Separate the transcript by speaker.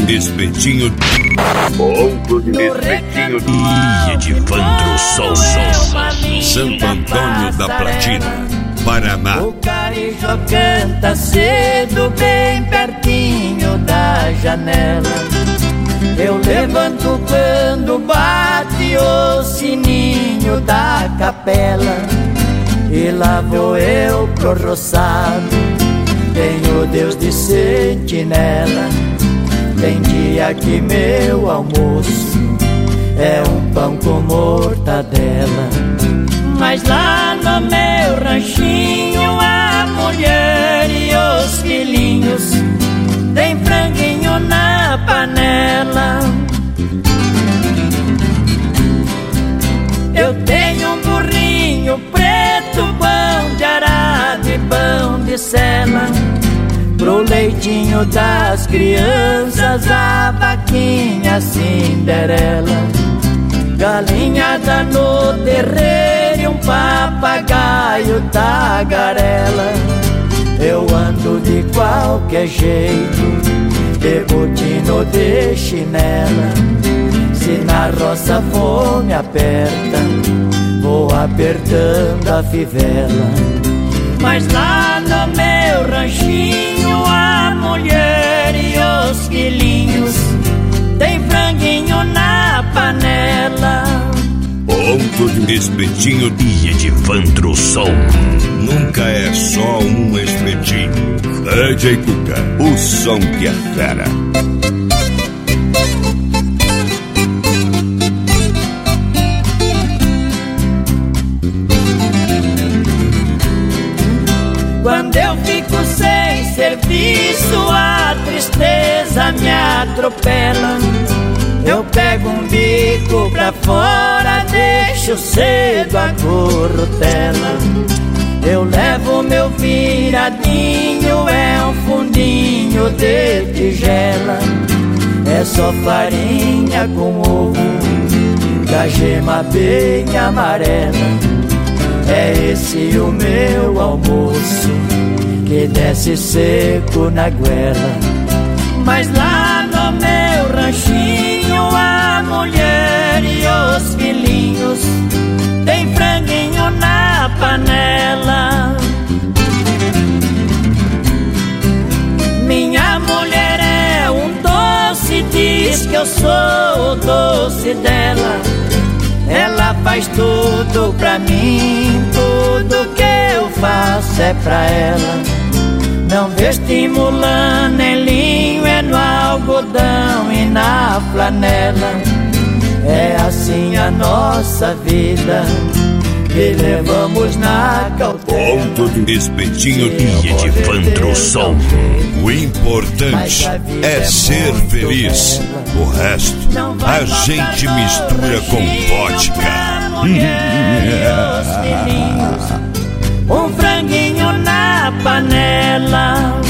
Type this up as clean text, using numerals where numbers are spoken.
Speaker 1: Espetinho. Ponto de espetinho.
Speaker 2: E Edivandro Sol.
Speaker 1: Santo Antônio da Platina, Paraná.
Speaker 3: O carijó canta cedo, bem pertinho da janela. Eu levanto quando bate o sininho da capela. E lá vou eu pro roçado, tenho Deus de sentinela. Tem dia que meu almoço é um pão com mortadela. Mas lá no meu ranchinho a mulher e os filhinhos tem franguinho na panela. Eu tenho um burrinho preto, pão de arado e pão de sela. Pro leitinho das crianças, a vaquinha Cinderela. Galinhada no terreiro e um papagaio tagarela. Eu ando de qualquer jeito, de botina ou de chinela. Se na roça fome aperta, vou apertando a fivela. Mas lá no meu ranchinho a mulher e os filhinhos tem franguinho na panela.
Speaker 1: Ponto de espetinho.
Speaker 2: E Edivandro Sol.
Speaker 1: Nunca é só um espetinho. DJ Cuca, o som que é fera.
Speaker 3: Quando eu fico sem serviço, a tristeza me atropela. Eu pego um bico pra fora, deixo cedo a corrutela. Eu levo meu viradinho, é um fundinho de tigela. É só farinha com ovo, da gema bem amarela. É esse o meu almoço, que desce seco na goela. Mas lá no meu ranchinho a mulher e os filhinhos tem franguinho na panela. Minha mulher é um doce, diz que eu sou o doce dela. Ela faz tudo pra mim, tudo que eu faço é pra ela. Não vestimula nem linho, é no algodão e na flanela. É assim a nossa vida, que levamos na cautela.
Speaker 1: Ponto de espetinho.
Speaker 2: E Edivandro Sol.
Speaker 1: O importante é ser feliz. O resto a gente mistura com vodka.
Speaker 3: Um franguinho na panela.